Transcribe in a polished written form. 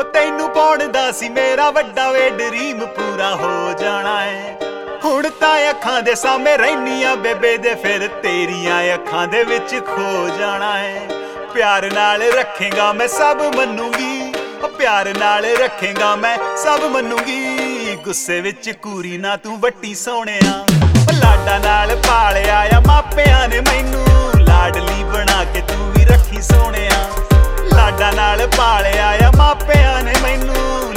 ਉਹ ਤੈਨੂੰ ਪਾਉਣ ਦਾ ਸੀ ਮੇਰਾ ਵੱਡਾ ਵੇ ਡਰੀਮ ਪੂਰਾ ਹੋ ਜਾਣਾ ਏ। ਹੁਣ ਤਾਂ ਅੱਖਾਂ ਦੇ ਸਾਹਮਣੇ ਰਹਿਨੀਆਂ ਬੇਬੇ ਦੇ, ਫਿਰ ਤੇਰੀਆਂ ਅੱਖਾਂ ਦੇ ਵਿੱਚ ਖੋ ਜਾਣਾ ਏ। ਪਿਆਰ ਨਾਲ ਰੱਖੇਗਾ ਮੈਂ ਸਭ ਮੰਨੂਗੀ, ਪਿਆਰ ਨਾਲ ਰੱਖੇਗਾ ਮੈਂ ਸਭ ਮੰਨੂਗੀ। ਗੁੱਸੇ ਵਿੱਚ ਕੂਰੀ ਨਾ ਤੂੰ ਵੱਟੀ ਸੋਹਣਿਆ, ਲਾਡਾ ਨਾਲ ਪਾਲਿਆ ਆ ਮਾਪਿਆਂ ਨੇ ਮੈਨੂੰ, ਲਾਡਲੀ ਬਣਾ ਕੇ ਤੂੰ ਵੀ ਰੱਖੀ ਸੋਹਣਿਆ। ਲਾਡਾ ਨਾਲ ਪਾਲਿਆ ਆ ਮਾਪਿਆਂ ਨੇ ਮੈਨੂੰ,